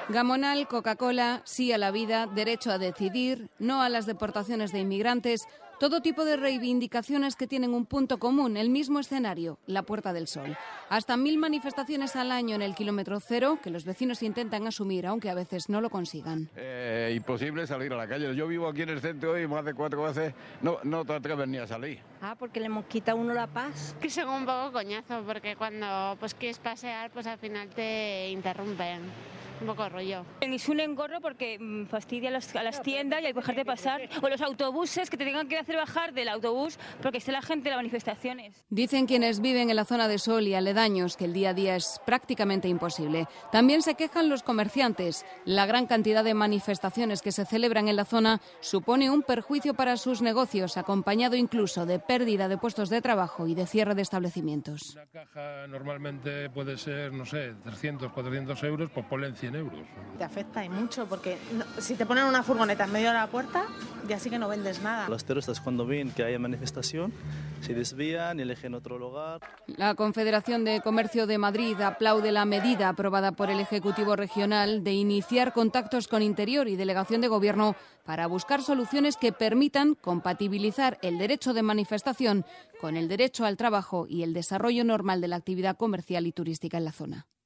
Gamonal, Coca-Cola, sí a la vida, derecho a decidir, no a las deportaciones de inmigrantes, todo tipo de reivindicaciones que tienen un punto común, el mismo escenario, la Puerta del Sol. Hasta 1000 manifestaciones al año en el kilómetro cero que los vecinos intentan asumir, aunque a veces no lo consigan. Imposible salir a la calle. Yo vivo aquí en el centro y más de 4 veces no te atreves ni a salir. Porque le hemos quitado a uno la paz. Que son un poco coñazo, porque cuando quieres pasear, al final te interrumpen. Un poco rollo. Es un engorro porque fastidia a las tiendas y hay que dejar de pasar. O los autobuses que te tengan que hacer bajar del autobús porque esté la gente en las manifestaciones. Dicen quienes viven en la zona de Sol y aledaños que el día a día es prácticamente imposible. También se quejan los comerciantes. La gran cantidad de manifestaciones que se celebran en la zona supone un perjuicio para sus negocios, acompañado incluso de pérdida de puestos de trabajo y de cierre de establecimientos. Una caja normalmente puede ser, 300, 400 euros, pues ponle 100 euros. Te afecta y mucho, porque si te ponen una furgoneta en medio de la puerta, ya sí que no vendes nada. Los turistas cuando ven que hay manifestación se desvían y eligen otro lugar. La Confederación de Comercio de Madrid aplaude la medida aprobada por el Ejecutivo Regional de iniciar contactos con Interior y Delegación de Gobierno para buscar soluciones que permitan compatibilizar el derecho de manifestación con el derecho al trabajo y el desarrollo normal de la actividad comercial y turística en la zona.